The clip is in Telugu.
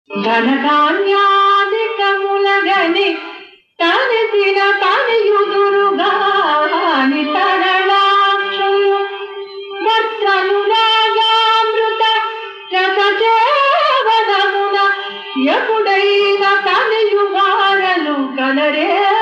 ధనధాన్యాధికములగని తనసిన తనయుదురుగాని తరళాక్షులు వస్త్రనురాగామృత రసచేవనమున ఎప్పుడైనా తనయుగారలు కలరే